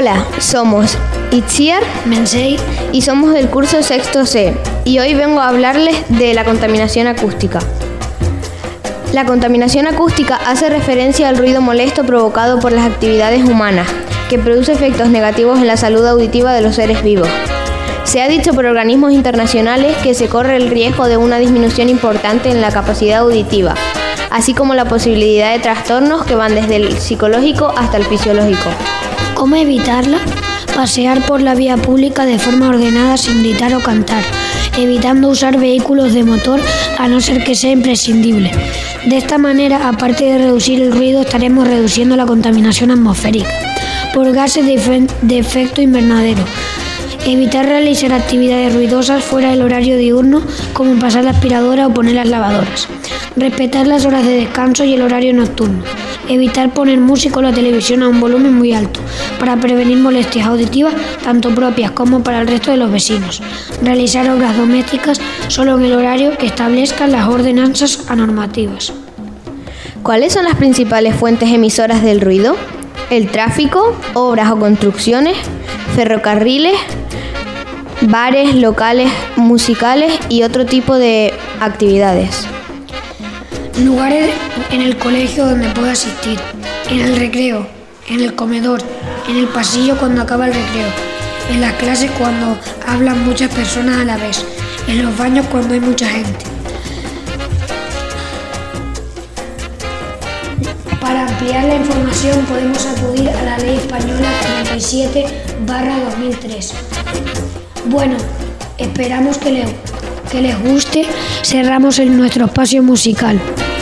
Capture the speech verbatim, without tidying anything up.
Hola, somos Itziar, Mensei y somos del curso sexto C, y hoy vengo a hablarles de la contaminación acústica. La contaminación acústica hace referencia al ruido molesto provocado por las actividades humanas, que produce efectos negativos en la salud auditiva de los seres vivos. Se ha dicho por organismos internacionales que se corre el riesgo de una disminución importante en la capacidad auditiva, así como la posibilidad de trastornos que van desde el psicológico hasta el fisiológico. ¿Cómo evitarla? Pasear por la vía pública de forma ordenada sin gritar o cantar, evitando usar vehículos de motor a no ser que sea imprescindible. De esta manera, aparte de reducir el ruido, estaremos reduciendo la contaminación atmosférica por gases de, efe- de efecto invernadero. Evitar realizar actividades ruidosas fuera del horario diurno, como pasar la aspiradora o poner las lavadoras. Respetar las horas de descanso y el horario nocturno. Evitar poner música o la televisión a un volumen muy alto, para prevenir molestias auditivas, tanto propias como para el resto de los vecinos. Realizar obras domésticas solo en el horario que establezcan las ordenanzas normativas. ¿Cuáles son las principales fuentes emisoras del ruido? El tráfico, obras o construcciones, ferrocarriles, bares, locales musicales y otro tipo de actividades. Lugares en el colegio donde pueda asistir, en el recreo, en el comedor, en el pasillo cuando acaba el recreo, en las clases cuando hablan muchas personas a la vez, en los baños cuando hay mucha gente. Para ampliar la información podemos acudir a la Ley Española treinta y siete barra dos mil tres. Bueno, esperamos que les, que les guste. Cerramos en nuestro espacio musical.